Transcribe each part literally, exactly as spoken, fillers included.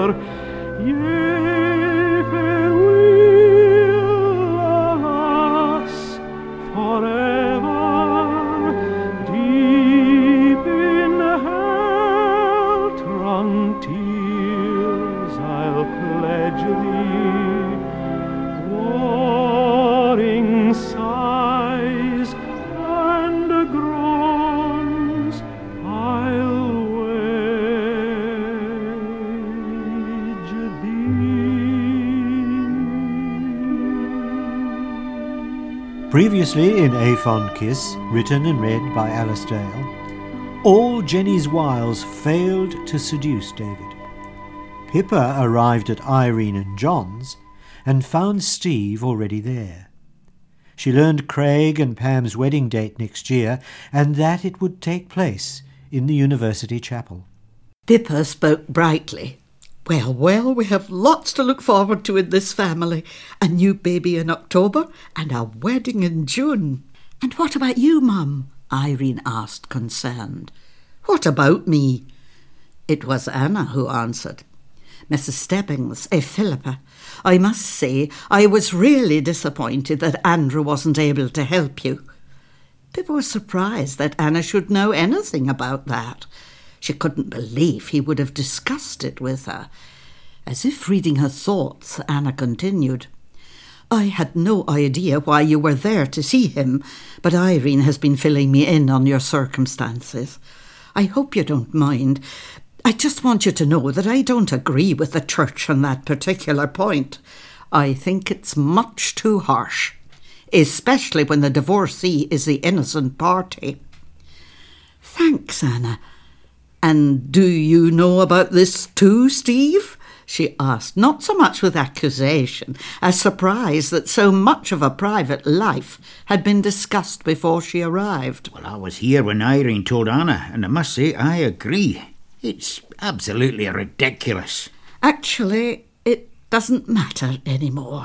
Yea, farewell, alas, forever, deep in hell-drunk tears I'll pledge thee, warring sighs and groans I'll wage thee. Previously in A Fond Kiss, written and read by Alice Dale, all Jenny's wiles failed to seduce David. Pippa arrived at Irene and John's and found Steve already there. She learned Craig and Pam's wedding date next year, and that it would take place in the University Chapel. Pippa spoke brightly. Well, well, we have lots to look forward to in this family. A new baby in October and a wedding in June. And what about you, Mum? Irene asked, concerned. What about me? It was Anna who answered. Missus Stebbings, eh, Philippa, I must say I was really disappointed that Andrew wasn't able to help you. Pippa was surprised that Anna should know anything about that. She couldn't believe he would have discussed it with her. As if reading her thoughts, Anna continued. I had no idea why you were there to see him, but Irene has been filling me in on your circumstances. I hope you don't mind. I just want you to know that I don't agree with the church on that particular point. I think it's much too harsh, especially when the divorcee is the innocent party. Thanks, Anna. And do you know about this too, Steve? She asked, not so much with accusation as surprise that so much of her private life had been discussed before she arrived. Well, I was here when Irene told Anna, and I must say I agree. It's absolutely ridiculous. Actually, it doesn't matter anymore.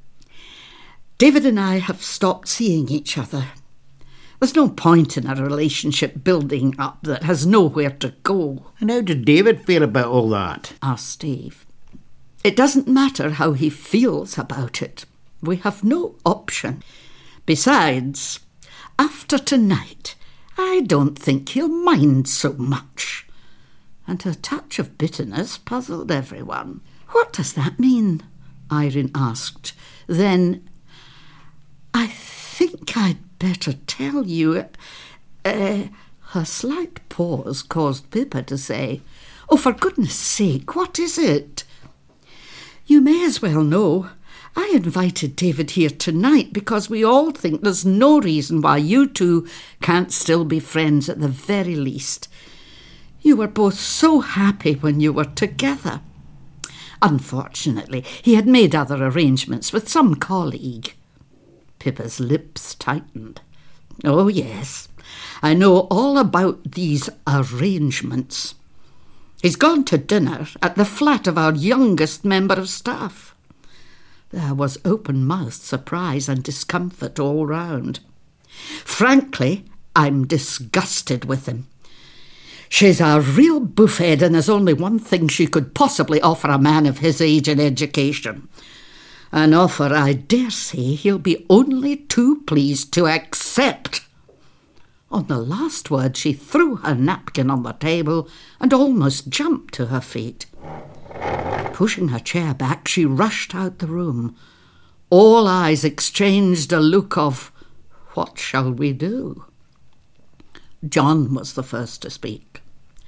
David and I have stopped seeing each other. There's no point in a relationship building up that has nowhere to go. And how did David feel about all that? Asked Steve. It doesn't matter how he feels about it. We have no option. Besides, after tonight, I don't think he'll mind so much. And her touch of bitterness puzzled everyone. What does that mean? Irene asked. Then, I think I'd better tell you. Uh, her slight pause caused Pippa to say, Oh, for goodness sake, what is it? You may as well know. I invited David here tonight because we all think there's no reason why you two can't still be friends at the very least. You were both so happy when you were together. Unfortunately, he had made other arrangements with some colleague. Pippa's lips tightened. Oh, yes, I know all about these arrangements. He's gone to dinner at the flat of our youngest member of staff. There was open-mouthed surprise and discomfort all round. Frankly, I'm disgusted with him. She's a real buffhead, and there's only one thing she could possibly offer a man of his age and education. An offer I dare say he'll be only too pleased to accept. On the last word, she threw her napkin on the table and almost jumped to her feet. Pushing her chair back, she rushed out the room. All eyes exchanged a look of, what shall we do? John was the first to speak.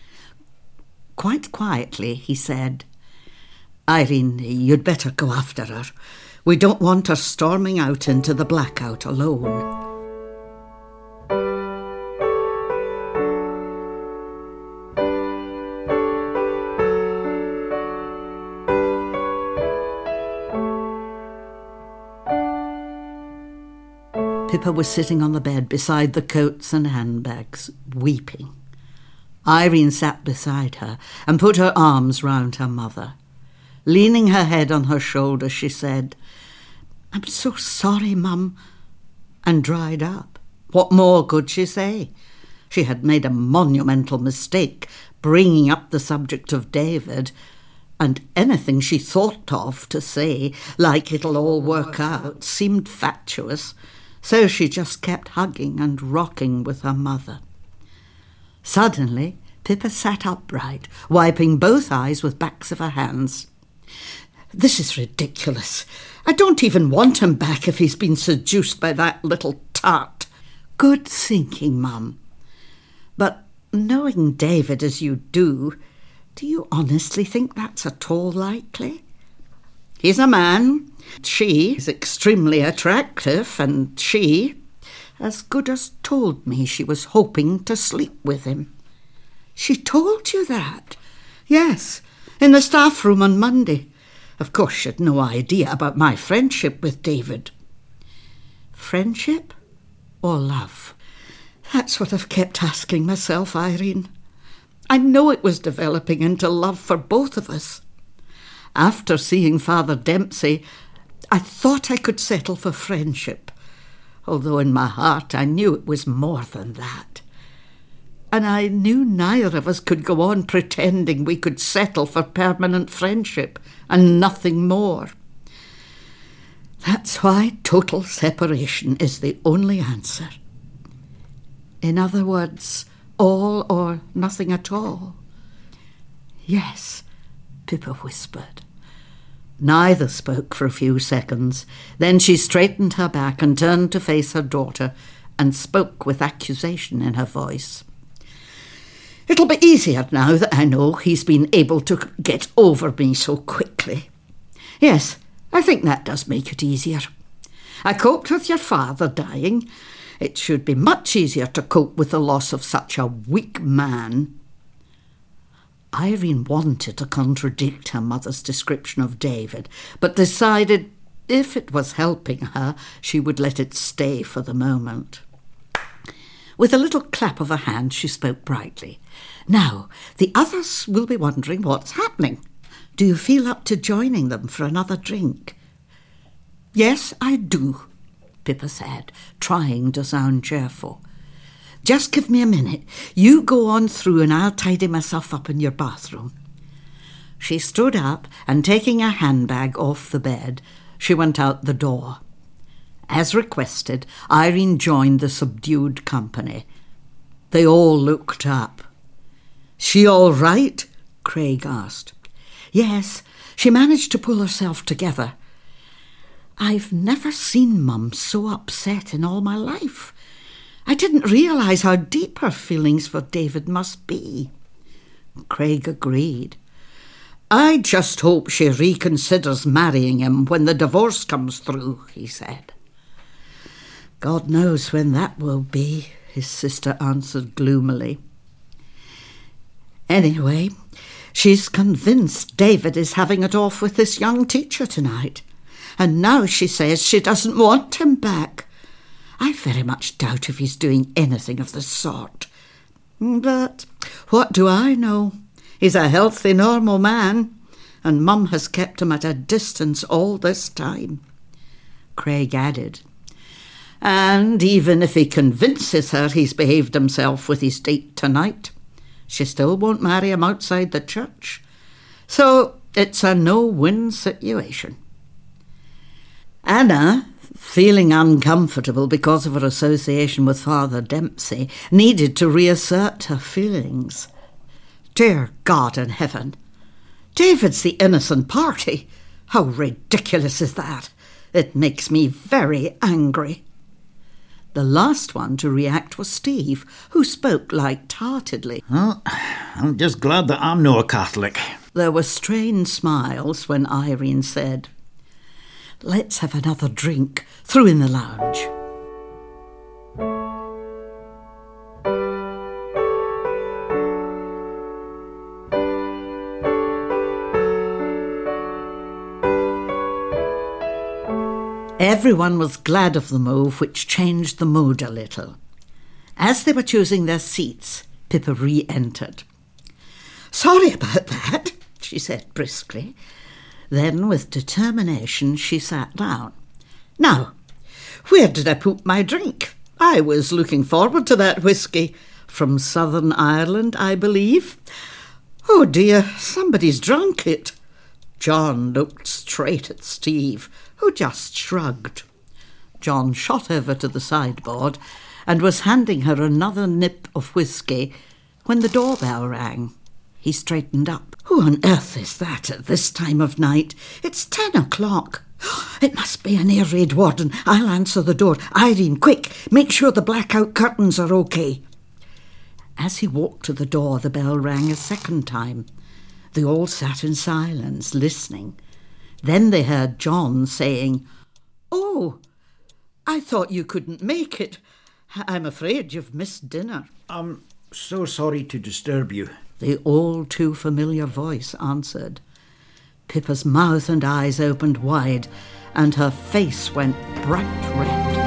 Quite quietly, he said, Irene, you'd better go after her. We don't want her storming out into the blackout alone. Pippa was sitting on the bed beside the coats and handbags, weeping. Irene sat beside her and put her arms round her mother. Leaning her head on her shoulder, she said, I'm so sorry, Mum, and dried up. What more could she say? She had made a monumental mistake bringing up the subject of David, and anything she thought of to say, like it'll all work out, seemed fatuous, so she just kept hugging and rocking with her mother. Suddenly, Pippa sat upright, wiping both eyes with backs of her hands. "This is ridiculous. I don't even want him back if he's been seduced by that little tart." "Good thinking, Mum. But knowing David as you do, do you honestly think that's at all likely? He's a man. She is extremely attractive, and she, as good as told me she was hoping to sleep with him." "She told you that?" "Yes, in the staff room on Monday. Of course, she had no idea about my friendship with David." "Friendship or love?" "That's what I've kept asking myself, Irene. I know it was developing into love for both of us. After seeing Father Dempsey, I thought I could settle for friendship, although in my heart I knew it was more than that. And I knew neither of us could go on pretending we could settle for permanent friendship and nothing more. That's why total separation is the only answer. In other words, all or nothing at all." "Yes," Pippa whispered. Neither spoke for a few seconds. Then she straightened her back and turned to face her daughter and spoke with accusation in her voice. "It'll be easier now that I know he's been able to get over me so quickly. Yes, I think that does make it easier. I coped with your father dying. It should be much easier to cope with the loss of such a weak man." Irene wanted to contradict her mother's description of David, but decided if it was helping her, she would let it stay for the moment. With a little clap of her hand, she spoke brightly. "Now, the others will be wondering what's happening. Do you feel up to joining them for another drink?" "Yes, I do," Pippa said, trying to sound cheerful. "Just give me a minute. You go on through and I'll tidy myself up in your bathroom." She stood up and, taking her handbag off the bed, she went out the door. As requested, Irene joined the subdued company. They all looked up. "She all right?" Craig asked. "Yes, she managed to pull herself together. I've never seen Mum so upset in all my life. I didn't realise how deep her feelings for David must be." Craig agreed. "I just hope she reconsiders marrying him when the divorce comes through," he said. "God knows when that will be," his sister answered gloomily. "Anyway, she's convinced David is having it off with this young teacher tonight, and now she says she doesn't want him back. I very much doubt if he's doing anything of the sort. But what do I know? He's a healthy, normal man, and Mum has kept him at a distance all this time." Craig added, "And even if he convinces her he's behaved himself with his date tonight, she still won't marry him outside the church. So it's a no-win situation." Anna, feeling uncomfortable because of her association with Father Dempsey, needed to reassert her feelings. "Dear God in heaven, David's the innocent party. How ridiculous is that? It makes me very angry." The last one to react was Steve, who spoke light-heartedly. "Well, I'm just glad that I'm no Catholic." There were strained smiles when Irene said, "Let's have another drink through in the lounge." Everyone was glad of the move, which changed the mood a little. As they were choosing their seats, Pippa re-entered. "Sorry about that," she said briskly. Then, with determination, she sat down. "Now, where did I put my drink? I was looking forward to that whisky. From Southern Ireland, I believe. Oh dear, somebody's drunk it." John looked straight at Steve, who just shrugged. John shot over to the sideboard and was handing her another nip of whisky when the doorbell rang. He straightened up. Who on earth is that at this time of night? It's ten o'clock. It must be an air raid warden. I'll answer the door. Irene, quick, make sure the blackout curtains are okay. As he walked to the door, the bell rang a second time. They all sat in silence, listening. Then they heard John saying, "Oh, I thought you couldn't make it. I'm afraid you've missed dinner." I'm so sorry to disturb you. The all too familiar voice answered. Pippa's mouth and eyes opened wide, and her face went bright red.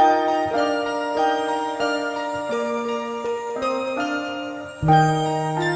Thank you.